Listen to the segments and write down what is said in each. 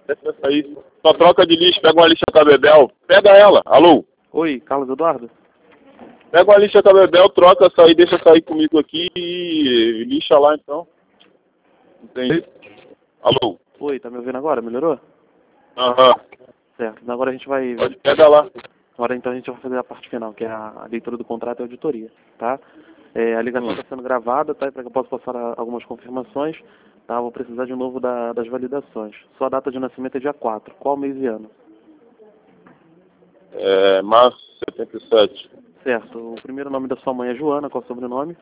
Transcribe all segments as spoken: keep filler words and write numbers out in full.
Essa aí. Só troca de lixa, pega uma lixa com a Bebel. Pega ela. Alô? Oi, Carlos Eduardo? Pega uma lixa com a Bebel, troca essa aí, deixa sair comigo aqui e lixa lá então. Entendi. Alô? Oi, tá me ouvindo agora? Melhorou? Aham. Certo. Agora a gente vai... Pode pegar lá. Agora então a gente vai fazer a parte final, que é a leitura do contrato e a auditoria, tá? É, a ligação está sendo gravada, tá? Para que eu possa passar a- algumas confirmações, tá? Vou precisar de novo da- das validações. Sua data de nascimento é dia quatro. Qual mês e ano? É, março de setenta e sete. Certo. O primeiro nome da sua mãe é Joana. Qual é o sobrenome?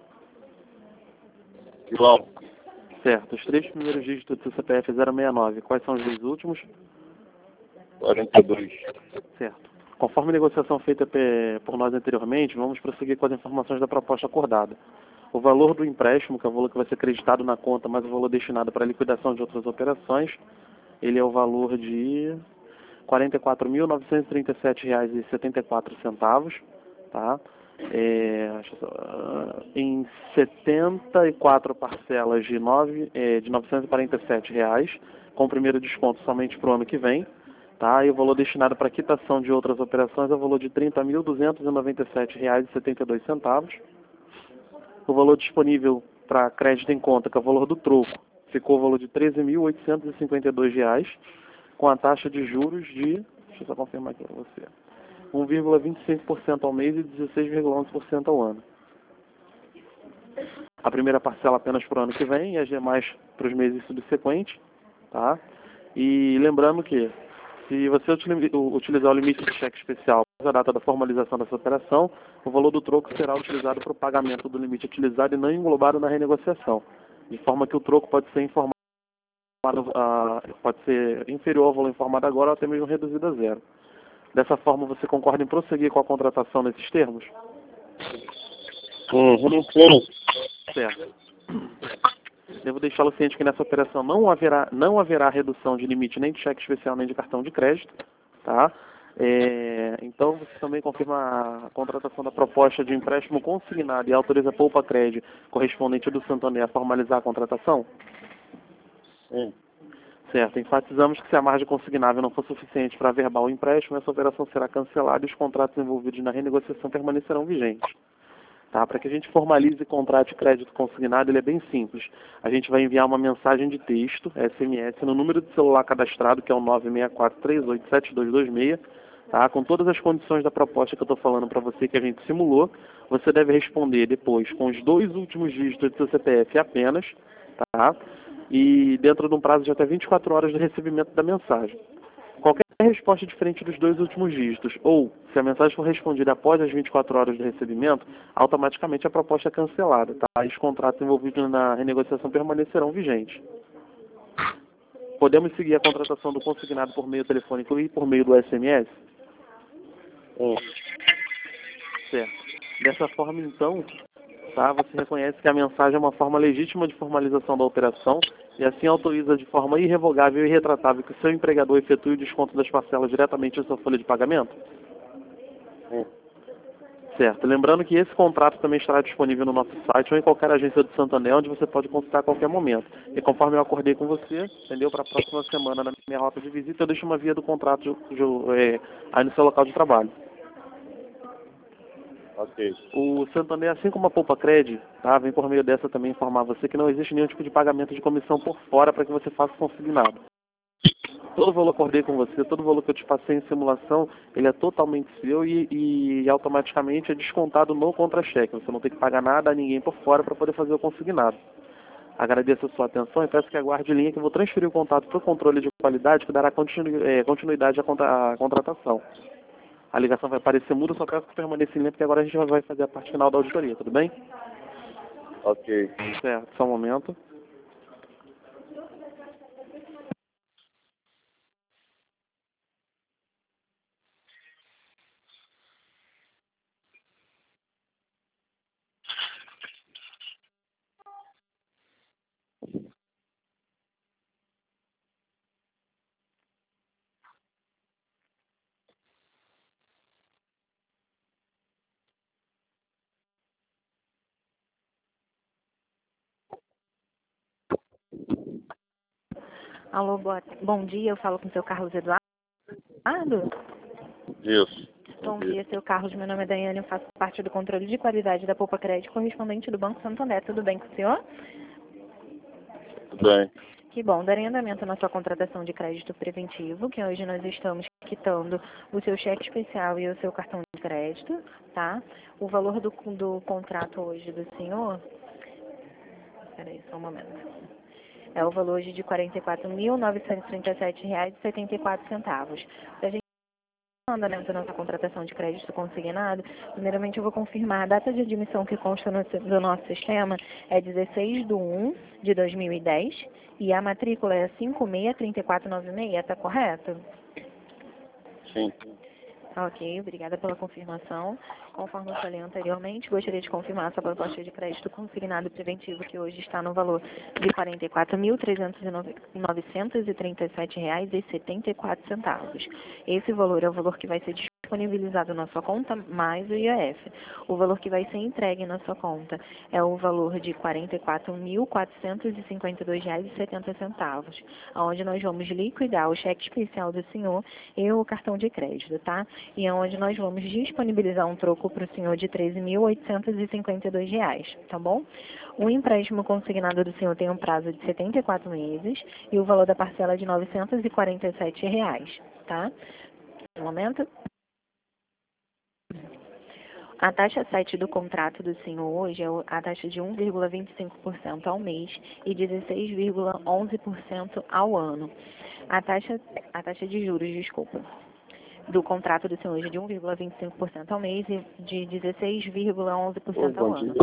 João. Certo. Os três primeiros dígitos do seu C P F é zero seis nove. Quais são os dois últimos? quarenta e dois. Certo. Conforme a negociação feita pe- por nós anteriormente, vamos prosseguir com as informações da proposta acordada. O valor do empréstimo, que é o valor que vai ser acreditado na conta, mais o valor destinado para a liquidação de outras operações, ele é o valor de quarenta e quatro mil novecentos e trinta e sete reais e setenta e quatro centavos, tá? É, deixa eu só, ah, em setenta e quatro parcelas de, nove, é, de novecentos e quarenta e sete reais, com o primeiro desconto somente para o ano que vem, tá? E o valor destinado para quitação de outras operações é o valor de trinta mil duzentos e noventa e sete reais e setenta e dois centavos. O valor disponível para crédito em conta, que é o valor do troco, ficou o valor de treze mil oitocentos e cinquenta e dois reais, com a taxa de juros de, deixa eu só confirmar aqui para você, um vírgula vinte e cinco por cento ao mês e dezesseis vírgula onze por cento ao ano. A primeira parcela apenas para o ano que vem e as demais para os meses subsequentes, tá? E lembrando que, se você utili- utilizar o limite de cheque especial após a data da formalização dessa operação, o valor do troco será utilizado para o pagamento do limite utilizado e não englobado na renegociação, de forma que o troco pode ser informado, ah, pode ser inferior ao valor informado agora ou até mesmo reduzido a zero. Dessa forma, você concorda em prosseguir com a contratação nesses termos? Uhum, sim. Certo. Devo deixá-lo ciente que nessa operação não haverá, não haverá redução de limite nem de cheque especial nem de cartão de crédito, tá? É, então você também confirma a contratação da proposta de empréstimo consignado e autoriza a Poupa Cred correspondente do Santander a formalizar a contratação? Sim. Certo. Enfatizamos que se a margem consignável não for suficiente para averbar o empréstimo, essa operação será cancelada e os contratos envolvidos na renegociação permanecerão vigentes. Tá? Para que a gente formalize o contrato de crédito consignado, ele é bem simples. A gente vai enviar uma mensagem de texto, S M S, no número de celular cadastrado, que é o nove seis quatro três oito sete dois dois seis, tá? Com todas as condições da proposta que eu estou falando para você, que a gente simulou. Você deve responder depois com os dois últimos dígitos do seu C P F apenas, tá? E dentro de um prazo de até vinte e quatro horas do recebimento da mensagem. Qualquer resposta diferente dos dois últimos dígitos, ou se a mensagem for respondida após as vinte e quatro horas do recebimento, automaticamente a proposta é cancelada, tá? E os contratos envolvidos na renegociação permanecerão vigentes. Podemos seguir a contratação do consignado por meio telefônico e por meio do S M S? Hum. Certo. Dessa forma, então, tá? Você reconhece que a mensagem é uma forma legítima de formalização da operação e assim autoriza de forma irrevogável e irretratável que o seu empregador efetue o desconto das parcelas diretamente em sua folha de pagamento? Hum. Certo. Lembrando que esse contrato também estará disponível no nosso site ou em qualquer agência do Santander, onde você pode consultar a qualquer momento. E conforme eu acordei com você, entendeu? Para a próxima semana, na minha rota de visita, eu deixo uma via do contrato de, de, é, aí no seu local de trabalho. Ok. O Santander, assim como a Poupa Cred, tá, vem por meio dessa também informar você que não existe nenhum tipo de pagamento de comissão por fora para que você faça consignado. Todo o valor que eu acordei com você, todo o valor que eu te passei em simulação, ele é totalmente seu e, e automaticamente é descontado no contra-cheque. Você não tem que pagar nada a ninguém por fora para poder fazer o consignado. Agradeço a sua atenção e peço que aguarde linha que eu vou transferir o contato para o controle de qualidade que dará continu, é, continuidade à, contra, à contratação. A ligação vai parecer muda, só peço que permaneça em linha, porque agora a gente vai fazer a parte final da auditoria, tudo bem? Ok. Certo, só um momento. Alô, boa, bom dia, eu falo com o seu Carlos Eduardo. Isso. Bom dia, seu Carlos, meu nome é Daiane, eu faço parte do controle de qualidade da Poupa Crédito, correspondente do Banco Santander. Tudo bem com o senhor? Tudo bem. Que bom, darei andamento na sua contratação de crédito preventivo, que hoje nós estamos quitando o seu cheque especial e o seu cartão de crédito, tá? O valor do, do contrato hoje do senhor... Peraí, só um momento. É o valor hoje de quarenta e quatro mil, novecentos e trinta e sete reais e setenta e quatro centavos. Se a gente andamento na nossa contratação de crédito consignado, primeiramente eu vou confirmar a data de admissão que consta no, do nosso sistema é dezesseis de um de dois mil e dez e a matrícula é cinco seis três quatro nove seis, está correto? Sim. Ok, obrigada pela confirmação. Conforme eu falei anteriormente, gostaria de confirmar essa proposta de crédito consignado preventivo, que hoje está no valor de quarenta e quatro mil, novecentos e trinta e sete reais e setenta e quatro centavos. Esse valor é o valor que vai ser disponibilizado na sua conta, mais o I O F. O valor que vai ser entregue na sua conta é o valor de quarenta e quatro mil, quatrocentos e cinquenta e dois reais e setenta centavos, onde nós vamos liquidar o cheque especial do senhor e o cartão de crédito, tá? E é onde nós vamos disponibilizar um troco para o senhor de treze mil, oitocentos e cinquenta e dois reais, tá bom? O empréstimo consignado do senhor tem um prazo de setenta e quatro meses e o valor da parcela é de novecentos e quarenta e sete reais, tá? No momento... A taxa sete do contrato do senhor hoje é a taxa de um vírgula vinte e cinco por cento ao mês e dezesseis vírgula onze por cento ao ano. A taxa, a taxa de juros, desculpa, do contrato do senhor hoje é de um vírgula vinte e cinco por cento ao mês e de dezesseis vírgula onze por cento ao ano.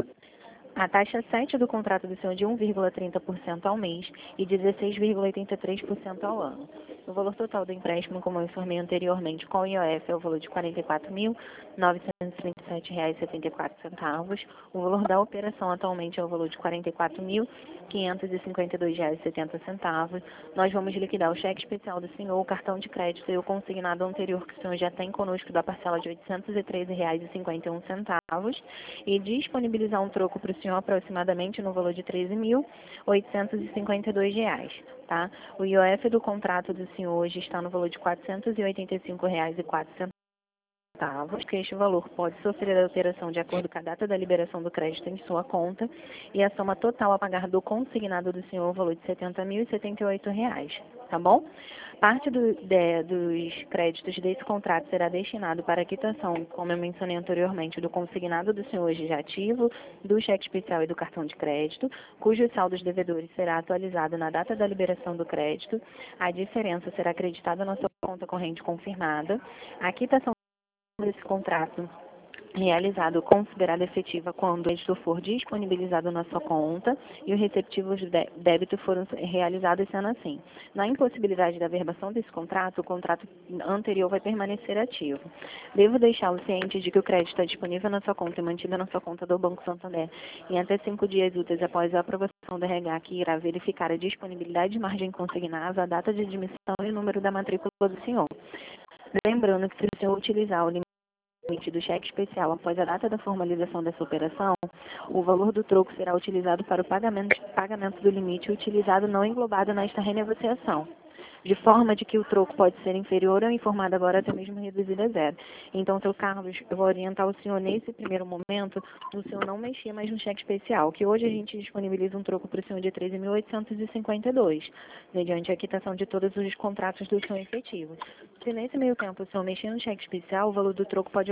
A taxa sete do contrato do senhor é de um vírgula trinta por cento ao mês e dezesseis vírgula oitenta e três por cento ao ano. O valor total do empréstimo, como eu informei anteriormente, com o I O F é o valor de quarenta e quatro mil, novecentos e trinta e sete reais e setenta e quatro centavos. O valor da operação atualmente é o valor de quarenta e quatro mil, quinhentos e cinquenta e dois reais e setenta centavos. Nós vamos liquidar o cheque especial do senhor, o cartão de crédito e o consignado anterior que o senhor já tem conosco da parcela de oitocentos e treze reais e cinquenta e um centavos e disponibilizar um troco para o senhor aproximadamente no valor de treze mil, oitocentos e cinquenta e dois reais, tá? O I O F do contrato do senhor hoje está no valor de quatrocentos e oitenta e cinco reais e quatro centavos, que este valor pode sofrer alteração de acordo com a data da liberação do crédito em sua conta e a soma total a pagar do consignado do senhor é o valor de setenta mil e setenta e oito reais, tá bom? Parte do, de, dos créditos desse contrato será destinado para a quitação, como eu mencionei anteriormente, do consignado do senhor hoje já ativo, do cheque especial e do cartão de crédito, cujo saldo dos devedores será atualizado na data da liberação do crédito. A diferença será acreditada na sua conta corrente confirmada. A quitação desse contrato realizado considerada efetiva quando o crédito for disponibilizado na sua conta e os receptivos de débito foram realizados sendo assim. Na impossibilidade da verbação desse contrato, o contrato anterior vai permanecer ativo. Devo deixá-lo ciente de que o crédito está disponível na sua conta e mantido na sua conta do Banco Santander em até cinco dias úteis após a aprovação do R H, que irá verificar a disponibilidade de margem consignada, a data de admissão e o número da matrícula do senhor. Lembrando que se o senhor utilizar o limite do cheque especial após a data da formalização dessa operação, o valor do troco será utilizado para o pagamento, pagamento do limite utilizado não englobado nesta renegociação, de forma de que o troco pode ser inferior ou informado agora até mesmo reduzido a zero. Então, seu Carlos, eu vou orientar o senhor nesse primeiro momento, o senhor não mexer mais no cheque especial, que hoje a gente disponibiliza um troco para o senhor de treze mil oitocentos e cinquenta e dois, mediante a quitação de todos os contratos do senhor efetivo. Se nesse meio tempo o senhor mexer no cheque especial, o valor do troco pode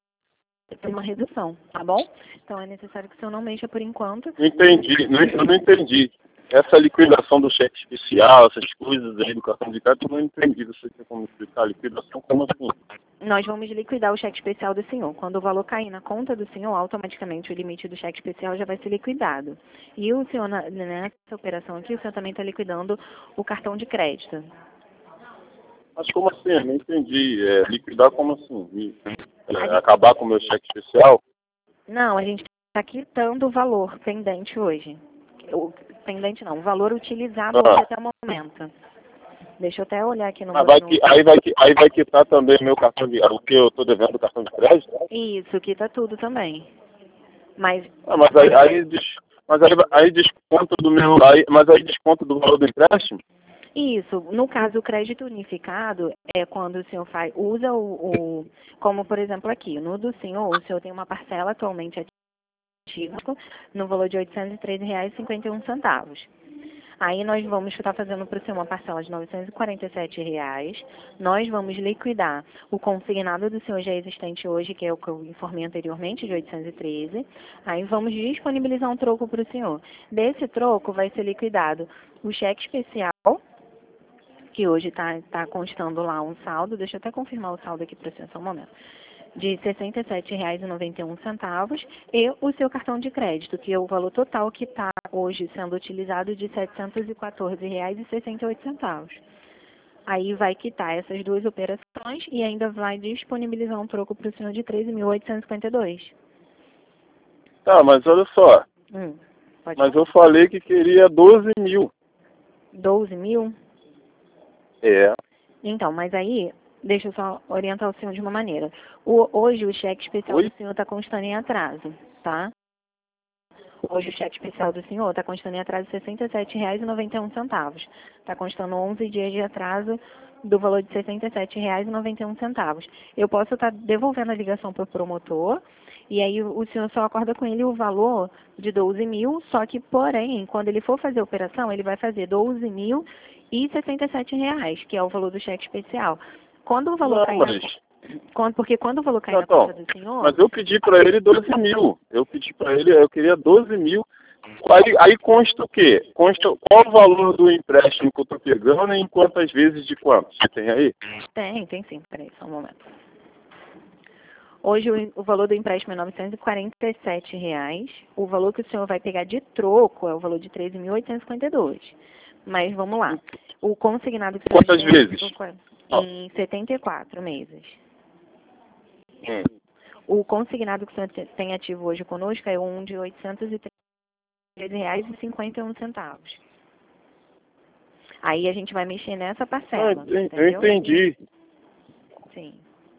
ter uma redução, tá bom? Então é necessário que o senhor não mexa por enquanto. Não entendi, não, eu não entendi. Essa liquidação do cheque especial, essas coisas aí do cartão de crédito, eu não entendi. Você tem como explicar? Liquidação como assim? Nós vamos liquidar o cheque especial do senhor. Quando o valor cair na conta do senhor, automaticamente o limite do cheque especial já vai ser liquidado. E o senhor, nessa operação aqui, o senhor também está liquidando o cartão de crédito. Mas como assim? Eu não entendi. É, liquidar como assim? É, acabar com o meu cheque especial? Não, a gente está quitando o valor pendente hoje. O, pendente não, o valor utilizado ah. hoje até o momento. Deixa eu até olhar aqui no... Ah, vai que, aí, vai, aí vai quitar também o meu cartão de... o que eu estou devendo do cartão de crédito? Isso, quita tudo também. Mas... Ah, mas aí, aí, mas aí, aí desconta do meu... Aí, mas aí desconta do valor do empréstimo? Isso, no caso, o crédito unificado é quando o senhor faz, usa o, o, como por exemplo aqui, no do senhor, o senhor tem uma parcela atualmente ativa no valor de oitocentos e treze reais e cinquenta e um centavos. Aí nós vamos estar fazendo para o senhor uma parcela de novecentos e quarenta e sete reais. Nós vamos liquidar o consignado do senhor já existente hoje, que é o que eu informei anteriormente, de oitocentos e treze. Aí vamos disponibilizar um troco para o senhor. Desse troco vai ser liquidado o cheque especial, que hoje está tá constando lá um saldo. Deixa eu até confirmar o saldo aqui para o senhor só um momento. De sessenta e sete reais e noventa e um centavos e o seu cartão de crédito, que é o valor total que está hoje sendo utilizado de setecentos e quatorze reais e sessenta e oito centavos. Aí vai quitar essas duas operações e ainda vai disponibilizar um troco para o senhor de treze mil oitocentos e cinquenta e dois. Tá, mas olha só. Hum, pode Mas falar. eu falei que queria doze mil. doze mil? É. Então, mas aí, deixa eu só orientar o senhor de uma maneira. O, hoje o cheque especial Oi? do senhor está constando em atraso, tá? Hoje o cheque especial do senhor está constando em atraso de sessenta e sete reais e noventa e um centavos. Está constando onze dias de atraso do valor de sessenta e sete reais e noventa e um centavos. Eu posso estar devolvendo a ligação para o promotor e aí o senhor só acorda com ele o valor de doze mil, só que, porém, quando ele for fazer a operação, ele vai fazer doze mil e sessenta e sete reais, que é o valor do cheque especial. Quando o valor Não, cair mas... na... Quando, porque quando o valor cair Não, na então, conta do senhor... mas eu pedi para ele doze mil. Eu pedi para ele, eu queria doze mil. Aí, aí consta o quê? Consta qual o valor do empréstimo que eu estou pegando e em quantas vezes de quanto? Você tem aí? Tem, tem sim. Peraí, só um momento. Hoje o, o valor do empréstimo é novecentos e quarenta e sete reais. O valor que o senhor vai pegar de troco é o valor de treze mil oitocentos e cinquenta e dois. Mas vamos lá. O consignado que o senhor Quantas tem vezes? em setenta e quatro meses. Hum. O consignado que o senhor te- tem ativo hoje conosco é um de oitocentos e treze reais e cinquenta e um centavos. Aí a gente vai mexer nessa Ah, parcela, eu entendeu? entendi. Sim.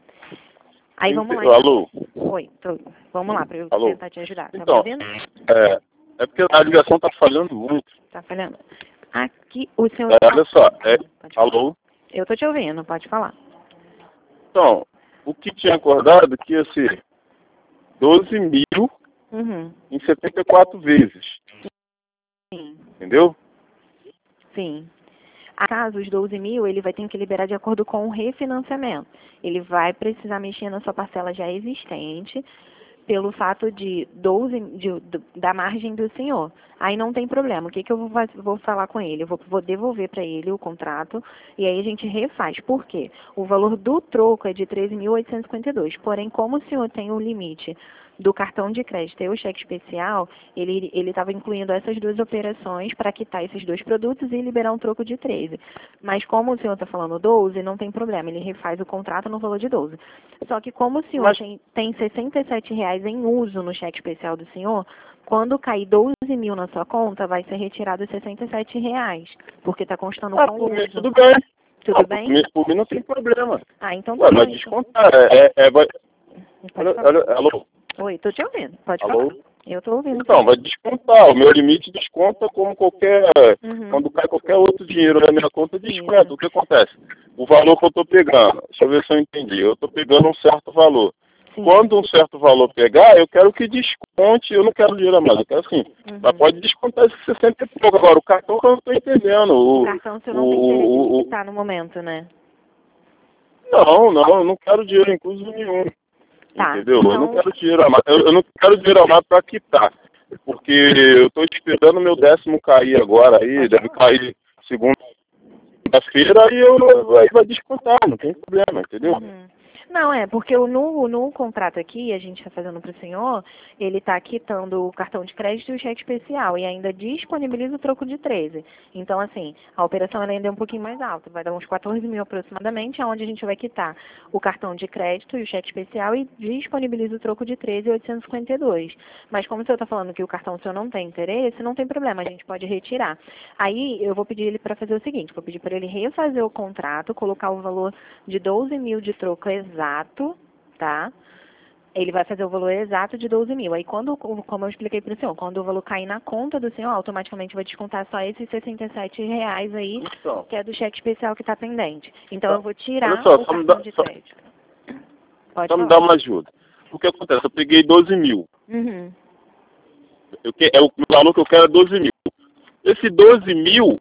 Aí vamos lá. Ente- Alô? Oi, tô... vamos lá para eu Alô? tentar te ajudar. Tá me Então, ouvindo? é, é porque a ligação está falhando muito. Tá falhando? Aqui, o senhor... É, olha só, é, Pode falar. alô? Eu tô te ouvindo, pode falar. Então, o que tinha acordado que ia ser doze mil Uhum. em setenta e quatro vezes. Sim, Entendeu? sim. A caso os doze mil, ele vai ter que liberar de acordo com o refinanciamento. Ele vai precisar mexer na sua parcela já existente pelo fato de doze de, de- da margem do senhor. Aí não tem problema. O que, que eu vou, faz- vou falar com ele? Eu vou, vou devolver para ele o contrato e aí a gente refaz. Por quê? O valor do troco é de treze mil oitocentos e cinquenta e dois. Porém, como o senhor tem o limite do cartão de crédito e o cheque especial, ele ele estava incluindo essas duas operações para quitar esses dois produtos e liberar um troco de treze. Mas como o senhor está falando doze, não tem problema, ele refaz o contrato no valor de doze. Só que como o senhor Mas- tem, tem sessenta e sete reais em uso no cheque especial do senhor, quando cair doze mil na sua conta, vai ser retirado sessenta e sete reais, porque está constando Ah, com por mim, uso. tudo bem. Tudo Ah, bem? Por mim, por mim não tem problema. Ah, então Ué, tá bom. vai então. descontar. É, é, vai... Pode olha, falar. olha, alô? Oi, tô te ouvindo. Pode Alô? falar. Eu tô ouvindo. Então, vai descontar. O meu limite desconta como qualquer... Uhum. Quando cai qualquer outro dinheiro na minha conta, desconta. Isso. O que acontece? O valor que eu estou pegando, deixa eu ver se eu entendi. Eu estou pegando um certo valor. Sim. Quando um certo valor pegar, eu quero que desconte, eu não quero dinheiro a mais, eu quero assim. Uhum. Mas pode descontar esses sessenta e pouco. Agora, o cartão que eu não estou entendendo. O, O cartão o senhor não o, tem interesse o, em o- quitar no momento, né? Não, não, eu não quero dinheiro incluso nenhum. Tá, Entendeu? Eu não então- quero dinheiro a mais. Eu, eu não quero dinheiro a mais para quitar. Porque eu estou esperando o meu décimo cair agora aí, deve cair segunda-feira, aí eu aí vai descontar, não tem problema, entendeu? Uhum. Não, é, porque o- no, no contrato aqui, a gente está fazendo para o senhor, ele está quitando o cartão de crédito e o cheque especial, e ainda disponibiliza o troco de treze. Então, assim, a operação ela ainda é um pouquinho mais alta, vai dar uns quatorze mil aproximadamente, onde a gente vai quitar o cartão de crédito e o cheque especial e disponibiliza o troco de treze mil oitocentos e cinquenta e dois. Mas como o senhor está falando que o cartão o senhor não tem interesse, não tem problema, a gente pode retirar. Aí eu vou pedir ele para fazer o seguinte, vou pedir para ele refazer o contrato, colocar o valor de doze mil de troco exato, tá? Ele vai fazer o valor exato de doze mil. Aí, quando, como eu expliquei para o senhor, quando o valor cair na conta do senhor, automaticamente vai descontar só esses sessenta e sete reais aí, Então, que é do cheque especial que está pendente. Então, tá. eu vou tirar Olha só, o só me cartão dá- de só- crédito. Pode Só me falar. dá uma ajuda. O que acontece? Eu peguei doze mil. Uhum. Eu que, é o valor que eu quero é doze mil. Esse doze mil,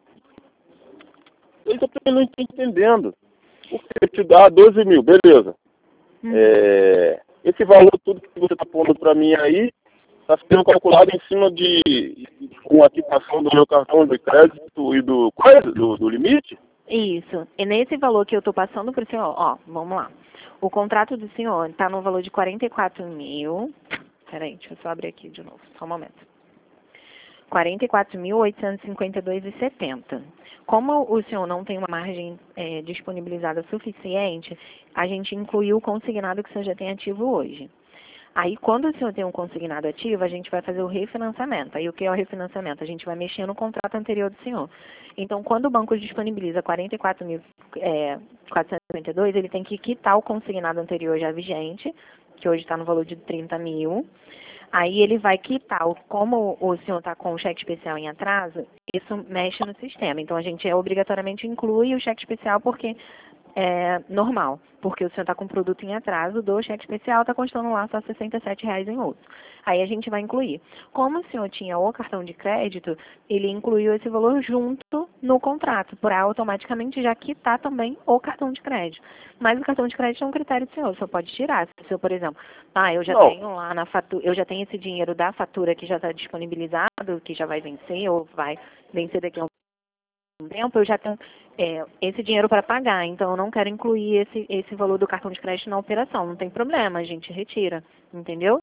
eu também não estou entendendo. Porque te dá doze mil, beleza. Uhum. É, esse valor tudo que você está pondo para mim aí, está sendo calculado em cima de uma quitação do meu cartão de crédito e do, coisa, do, do limite? Isso. E nesse valor que eu estou passando para o senhor, ó, vamos lá. O contrato do senhor está no valor de quarenta e quatro mil. Peraí, deixa eu só abrir aqui de novo, só um momento. quarenta e quatro mil, oitocentos e cinquenta e dois reais e setenta centavos. Como o senhor não tem uma margem é, disponibilizada suficiente, a gente incluiu o consignado que o senhor já tem ativo hoje. Aí, quando o senhor tem um consignado ativo, a gente vai fazer o refinanciamento. Aí, o que é o refinanciamento? A gente vai mexer no contrato anterior do senhor. Então, quando o banco disponibiliza quarenta e quatro mil, quatrocentos e cinquenta e dois, ele tem que quitar o consignado anterior já vigente, que hoje está no valor de trinta mil. Aí ele vai quitar, o- como o senhor está com o cheque especial em atraso, isso mexe no sistema. Então, a gente é, obrigatoriamente inclui o cheque especial porque é normal, porque o senhor está com o produto em atraso, do cheque especial está constando lá só sessenta e sete reais em outro. Aí a gente vai incluir. Como o senhor tinha o cartão de crédito, ele incluiu esse valor junto no contrato, para automaticamente já quitar também o cartão de crédito. Mas o cartão de crédito é um critério do senhor, o senhor pode tirar. Se o senhor, por exemplo, ah, eu já Não. tenho lá na fatura, eu já tenho esse dinheiro da fatura que já está disponibilizado, que já vai vencer ou vai vencer daqui a um tempo, eu já tenho é, esse dinheiro para pagar, então eu não quero incluir esse, esse valor do cartão de crédito na operação. Não tem problema, a gente retira, entendeu?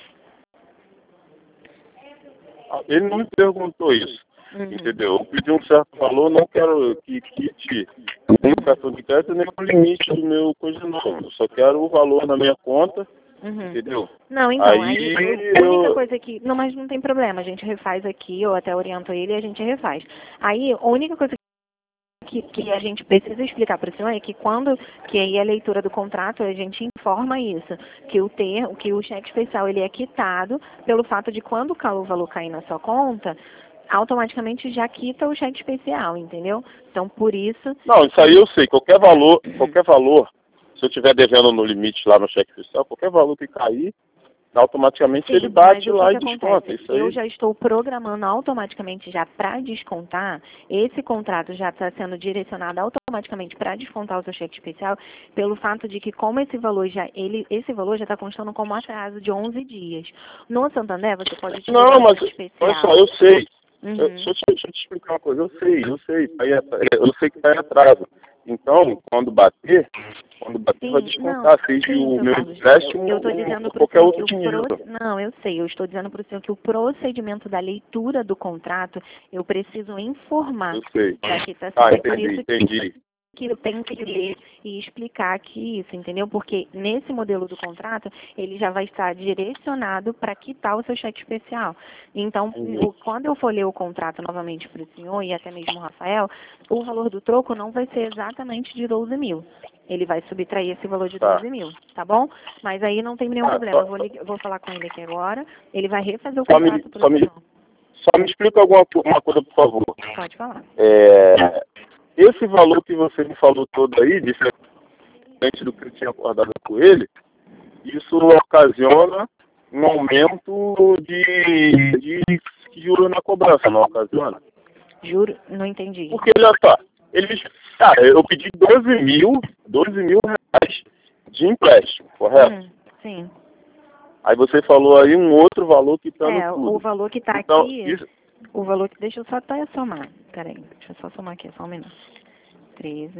Ele não me perguntou isso, Uhum. entendeu? Eu pedi um certo valor, não quero que quite nem o cartão de crédito, nem o limite do meu coisa não. Eu só quero o valor na minha conta, Uhum. entendeu? Não, então, Aí, aí, a eu- única coisa que... Não, mas não tem problema, a gente refaz aqui, eu até oriento ele e a gente refaz. Aí, a única coisa que, que a gente precisa explicar para o senhor é que quando, que aí a leitura do contrato, a gente informa isso, que o ter, que o cheque especial ele é quitado pelo fato de quando o valor cair na sua conta, automaticamente já quita o cheque especial, entendeu? Então, por isso... Não, isso aí eu sei. Qualquer valor, qualquer valor, se eu estiver devendo no limite lá no cheque fiscal, qualquer valor que cair, automaticamente Sim, ele bate mas o lá que e que desconta. acontece? Isso Eu aí. já estou programando automaticamente já para descontar, esse contrato já está sendo direcionado automaticamente para descontar o seu cheque especial, pelo fato de que como esse valor já, ele, esse valor já está constando como atraso de onze dias. No Santander, você pode utilizar Não, o mas cheque especial. olha só, eu sei. Uhum. Eu, deixa, eu te- deixa eu te explicar uma coisa. Eu sei, eu sei. Tá aí, eu sei que está em atraso. Então, quando bater, quando bater, vai Sim, descontar, não, seja sim, o seu meu Carlos, empréstimo eu estou ou dizendo para o qualquer senhor que outro o dinheiro. pro... Não, eu sei, eu estou dizendo para o senhor que o procedimento da leitura do contrato, eu preciso informar Eu sei. da quitação. Ah, É por entendi, isso entendi. que eu tenho que ler e explicar aqui isso, entendeu? Porque nesse modelo do contrato, ele já vai estar direcionado para quitar o seu cheque especial. Então, o- quando eu for ler o contrato novamente para o senhor e até mesmo o Rafael, o valor do troco não vai ser exatamente de doze mil. Ele vai subtrair esse valor de Tá. doze mil, tá bom? Mas aí não tem nenhum Ah, problema. só- Eu vou, lig- eu vou falar com ele aqui agora. Ele vai refazer o Só me, contrato para só o me, senhor. só me explica alguma co- uma coisa, por favor. Pode falar. É, esse valor que você me falou todo aí, diferente do que eu tinha acordado com ele, isso ocasiona um aumento de, de juros na cobrança, não ocasiona? Juro, não entendi. Porque, olha só, eles, cara, eu pedi doze mil, doze mil reais de empréstimo, correto? Hum, sim. Aí você falou aí um outro valor que está É, no tudo. o valor que está Então, aqui, isso, o valor que... Deixa eu só até somar. Peraí, deixa eu só somar aqui, só um minuto. treze.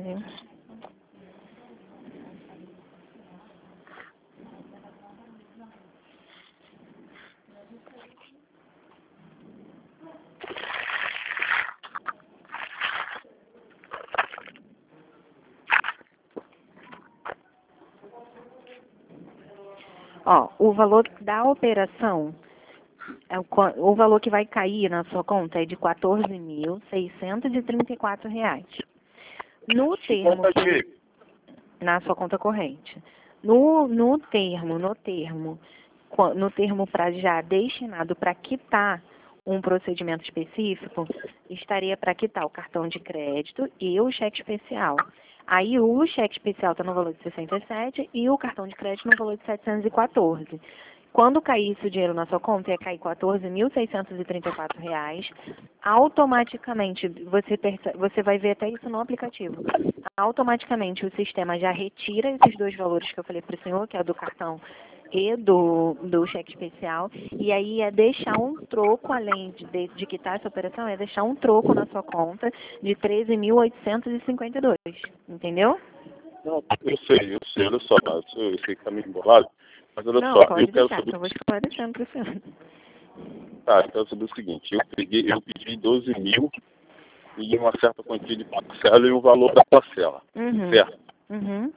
Ó, o valor da operação, é o, qua- o valor que vai cair na sua conta é de quatorze mil seiscentos e trinta e quatro reais. No termo conta que ele, de na sua conta corrente. No, no termo, no termo, qua- no termo pra, já destinado para quitar um procedimento específico, estaria para quitar o cartão de crédito e o cheque especial. Aí o cheque especial está no valor de sessenta e sete e o cartão de crédito no valor de setecentos e quatorze. Quando caísse o dinheiro na sua conta, ia cair quatorze mil seiscentos e trinta e quatro reais. Automaticamente, você, perce- você vai ver até isso no aplicativo. Automaticamente o sistema já retira esses dois valores que eu falei para o senhor, que é do cartão e do, do cheque especial, e aí é deixar um troco, além de, de, de quitar essa operação, é deixar um troco na sua conta de treze mil oitocentos e cinquenta e dois, entendeu? Não, eu sei, eu sei, olha só, eu sei eu sei que tá meio embolado, mas olha Não, só, pode eu quero deixar, saber que eu vou esclarecendo para o senhor. Tá, eu quero saber o seguinte, eu peguei, eu pedi doze mil e uma certa quantia de parcela e o valor da parcela, Uhum. certo? Uhum.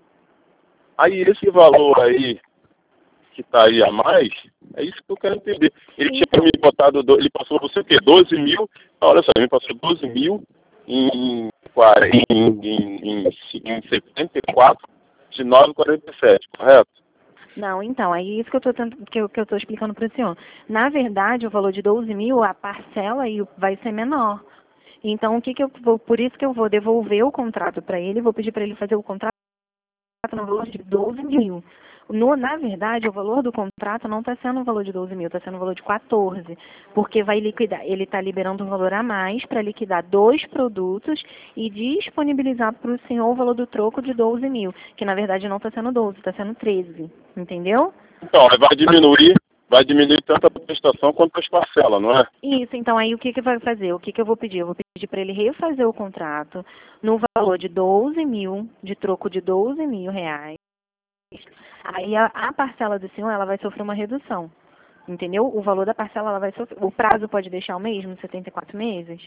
Aí esse valor aí, que tá aí a mais, é isso que eu quero entender. Ele Então. tinha me botado, do- ele passou você o quê? doze mil, olha só, ele me passou doze mil em, quarenta, em, em, em, em setenta e quatro de nove vírgula quarenta e sete, correto? Não, então, é isso que eu estou que eu, que eu tô explicando para o senhor. Na verdade, o valor de doze mil, a parcela aí vai ser menor. Então, o que que eu vou, por isso que eu vou devolver o contrato para ele, vou pedir para ele fazer o contrato no valor de doze mil. No, na verdade, o valor do contrato não está sendo o valor de doze mil, está sendo o valor de quatorze, porque vai liquidar, ele está liberando um valor a mais para liquidar dois produtos e disponibilizar para o senhor o valor do troco de doze mil, que na verdade não está sendo doze, está sendo treze, entendeu? Então, aí vai diminuir, vai diminuir tanto a prestação quanto as parcelas, não é? Isso, então aí o que que vai fazer? O que que eu vou pedir? Eu vou pedir para ele refazer o contrato no valor de doze mil, de troco de doze mil reais. Aí a, a parcela do senhor, ela vai sofrer uma redução, entendeu? O valor da parcela, ela vai sofrer, o prazo pode deixar o mesmo, setenta e quatro meses?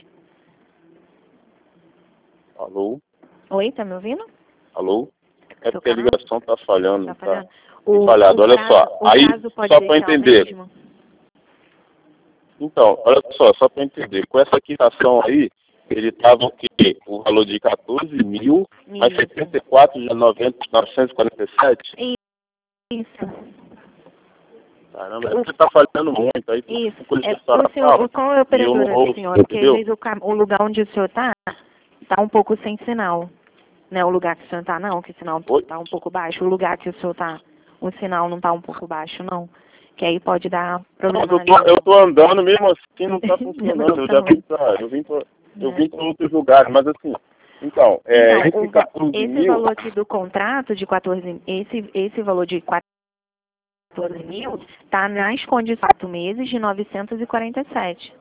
Alô? Oi, tá me ouvindo? Alô? É Seu porque a canal? ligação tá falhando, Tá tá? falhando? Tem O, falhado, o olha prazo, só. o Aí, prazo pode só para deixar o entender. mesmo? Então, olha só, só para entender. Com essa quitação aí, ele tava o quê? O valor de quatorze mil, mais Isso. setenta e quatro de novecentos e quarenta e sete? Isso. Caramba, você tá falhando muito. Aí tem Isso. coisa É, que a senhora o senhor, fala o- qual é a e eu não operadora do ouço, senhor? Porque às entendeu? vezes o, cam- o lugar onde o senhor tá, tá um pouco sem sinal. Não é o lugar que o senhor tá, não, que o sinal Oi? tá um pouco baixo. O lugar que o senhor tá, o sinal não tá um pouco baixo, não. Que aí pode dar Não, problema eu ali. tô, eu tô andando mesmo assim, não tá funcionando. Eu já vim pra, eu vim pra, eu vim pra outros lugares, mas assim, então, é, Então, o esse va- quatorze esse mil, valor aqui do contrato de quatorze, esse, esse valor de quatorze mil está nas condições de quatro meses de novecentos e quarenta e sete.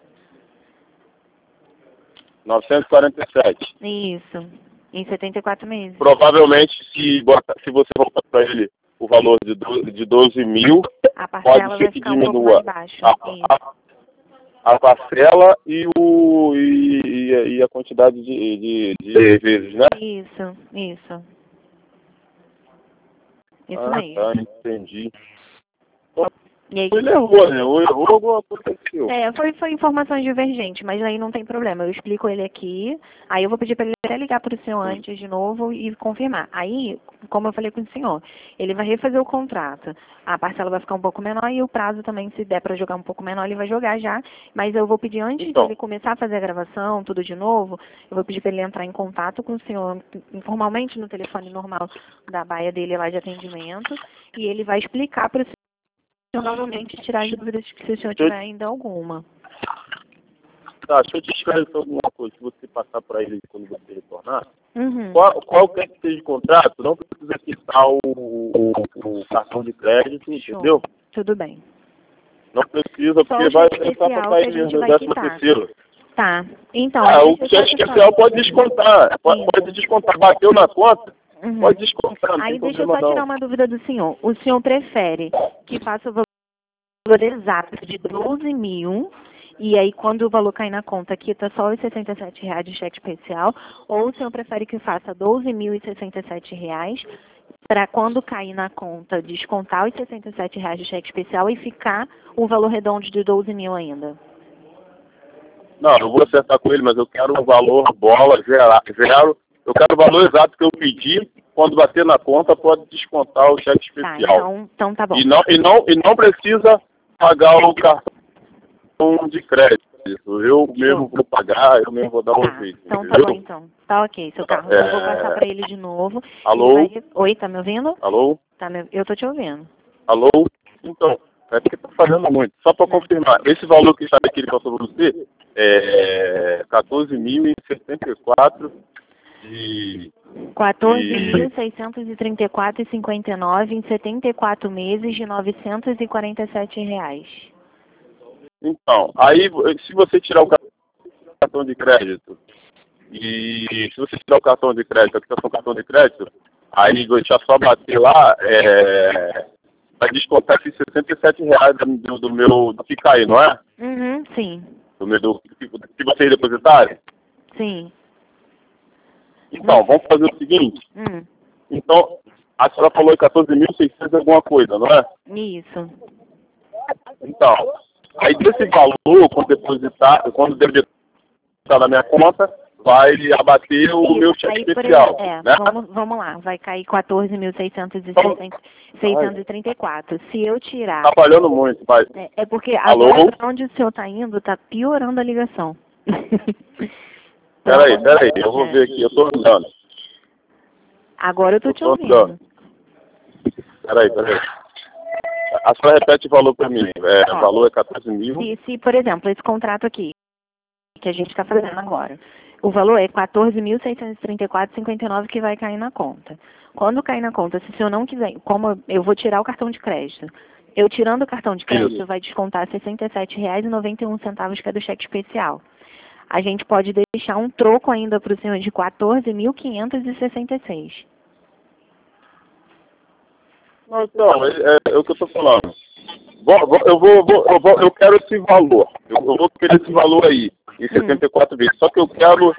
novecentos e quarenta e sete. Isso, em setenta e quatro meses. Provavelmente, se, bota, se você voltar para ele o valor de, do, de doze mil, A pode parcela ser vai que ficar um pouco diminua mais baixa. a, Isso. a, a parcela e, o, e, e, a- e a quantidade de, de, de vezes, né? Isso, isso. Isso Ah, mesmo. tá, entendi. E aí, Ele errou, né? Ou errou, alguma coisa aconteceu. é, foi, foi informações divergentes, mas aí não tem problema. Eu explico ele aqui, aí eu vou pedir para ele até ligar para o senhor antes de novo e confirmar. Aí, como eu falei com o senhor, ele vai refazer o contrato. A parcela vai ficar um pouco menor e o prazo também, se der para jogar um pouco menor, ele vai jogar já. Mas eu vou pedir antes Então. dele começar a fazer a gravação, tudo de novo, eu vou pedir para ele entrar em contato com o senhor informalmente no telefone normal da baia dele lá de atendimento e ele vai explicar para o senhor novamente tirar as dúvidas que se o senhor tiver ainda alguma. Tá, deixa eu te esclarecer alguma coisa. Se você passar para ele quando você retornar, Uhum. qual, qualquer que seja o contrato, não precisa quitar o, o, o cartão de crédito, Show. entendeu? Tudo bem. Não precisa, Só porque o vai cheque tentar especial passar que a ele gente no vai décimo quitar. terceiro. Tá. Então, Ah, aí o deixa eu cheque te especial falar. pode descontar, pode, Isso. pode descontar. Bateu na conta, Uhum. pode descontar, não Aí tem deixa eu problema só tirar não. uma dúvida do senhor. O senhor prefere que faça o valor exato de doze mil e aí quando o valor cair na conta quita só os sessenta e sete reais de cheque especial, ou o senhor prefere que faça doze mil e sessenta e sete reais para quando cair na conta descontar os sessenta e sete reais de cheque especial e ficar o valor redondo de doze mil ainda? Não, eu vou acertar com ele, mas eu quero o valor bola zero, zero. Eu quero o valor exato que eu pedi, quando bater na conta, pode descontar o cheque Tá, especial. então, então tá bom. E não, e, não, e não precisa pagar o cartão de crédito. Eu mesmo vou pagar, eu mesmo vou dar o Tá, jeito. então tá bom então. Tá ok, seu Carlos. Eu vou É... passar pra ele de novo. Alô? Ele vai- Oi, tá me ouvindo? Alô? Tá me... Eu tô te ouvindo. Alô? Então, é porque tá falhando muito. Só para confirmar, esse valor que está aqui que ele passou para você é quatorze mil e setenta e quatro de... quatorze mil seiscentos e trinta e quatro reais e cinquenta e nove em setenta e quatro meses de novecentos e quarenta e sete reais. Então, aí se você tirar o cartão de crédito e se você tirar o cartão de crédito, a quitação do cartão de crédito, aí deixar só bater lá, é, vai descontar esses sessenta e sete reais do, do meu, do que cair, não é? Uhum, sim. Do meu, do, que vocês depositarem? Sim. Então, vamos fazer o seguinte. Hum. Então, a senhora falou quatorze mil e seiscentos alguma coisa, não é? Isso. Então, aí desse valor, quando depositar, quando depositar na minha conta, vai abater o Isso. meu cheque Aí, por especial. exemplo, é, Né? vamos, vamos lá, vai cair quatorze mil seiscentos e trinta e quatro. Se eu tirar... Tá falhando muito, mas... É, é porque Alô? agora pra onde o senhor tá indo, tá piorando a ligação. Peraí, peraí, eu vou É. ver aqui, eu tô andando. Agora eu tô Eu te tô ouvindo. andando. Peraí, peraí. A senhora repete o valor pra mim. É, Ó, o valor é quatorze mil. Se, se, por exemplo, esse contrato aqui, que a gente está fazendo agora, o valor é quatorze mil seiscentos e trinta e quatro reais e cinquenta e nove que vai cair na conta. Quando cair na conta, se o senhor não quiser, como eu vou tirar o cartão de crédito, eu tirando o cartão de crédito, Isso. vai descontar sessenta e sete reais e noventa e um centavos que é do cheque especial. A gente pode deixar um troco ainda para o senhor de quatorze mil quinhentos e sessenta e seis. Não, então, é, é, é o que eu tô falando. Vou, vou, eu, vou, vou, eu, vou, eu quero esse valor. Eu, eu vou querer esse valor aí, em setenta e quatro vezes. Só que eu quero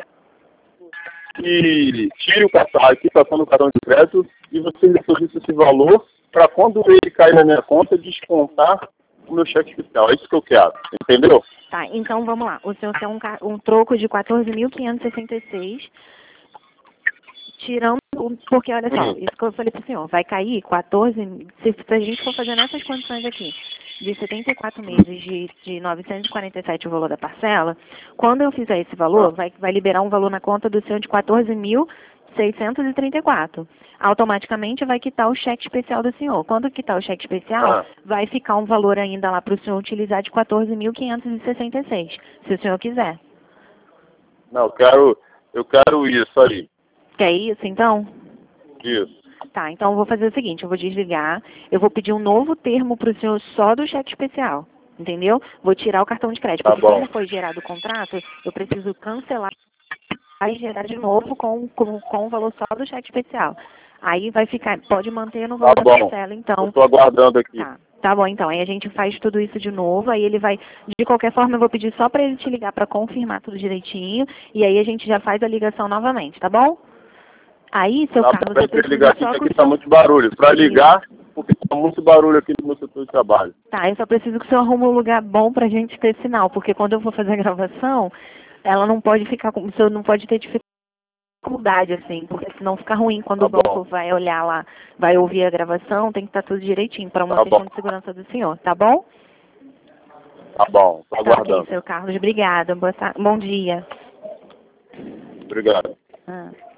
que tire o cartão, a quitação do cartão de crédito e você deposite esse valor para quando ele cair na minha conta, descontar o meu cheque especial. É isso que eu quero, entendeu? Tá, então vamos lá. O senhor quer um, ca- um troco de quatorze mil quinhentos e sessenta e seis, tirando, o- porque olha só, Hum. isso que eu falei pro senhor, vai cair quatorze, se, se a gente for fazer nessas condições aqui, de setenta e quatro meses de, de novecentos e quarenta e sete o valor da parcela, quando eu fizer esse valor, vai, vai liberar um valor na conta do senhor de quatorze mil seiscentos e trinta e quatro. Automaticamente vai quitar o cheque especial do senhor. Quando quitar o cheque especial, Ah. vai ficar um valor ainda lá para o senhor utilizar de quatorze mil quinhentos e sessenta e seis, se o senhor quiser. Não, eu quero, eu quero isso aí. Quer isso, então? Isso. Tá, então eu vou fazer o seguinte, eu vou desligar, eu vou pedir um novo termo para o senhor só do cheque especial, entendeu? Vou tirar o cartão de crédito, Tá porque bom. como foi gerado o contrato, eu preciso cancelar e gerar de novo com, com, com o valor só do cheque especial. Aí vai ficar, pode manter no valor Tá da bom. parcela, então. Eu tô aguardando aqui. Tá, tá bom, então. Aí a gente faz tudo isso de novo, aí ele vai, de qualquer forma, eu vou pedir só para ele te ligar para confirmar tudo direitinho, e aí a gente já faz a ligação novamente, tá bom? Aí, seu Tá, Carlos, pra eu gente preciso ligar aqui, só que que aqui o tá senhor... muito barulho. Pra ligar, porque tá muito barulho aqui no meu setor de trabalho. Tá, eu só preciso que o senhor arrume um lugar bom pra gente ter sinal, porque quando eu for fazer a gravação, ela não pode ficar com, o senhor não pode ter dificuldade, assim, porque senão fica ruim quando Tá o banco bom. vai olhar lá, vai ouvir a gravação, tem que estar tudo direitinho, para uma Tá questão bom. de segurança do senhor, tá bom? Tá bom, tô Tá, ok, aguardando. seu Carlos, obrigada, boa ta- bom dia. Obrigado. Ah.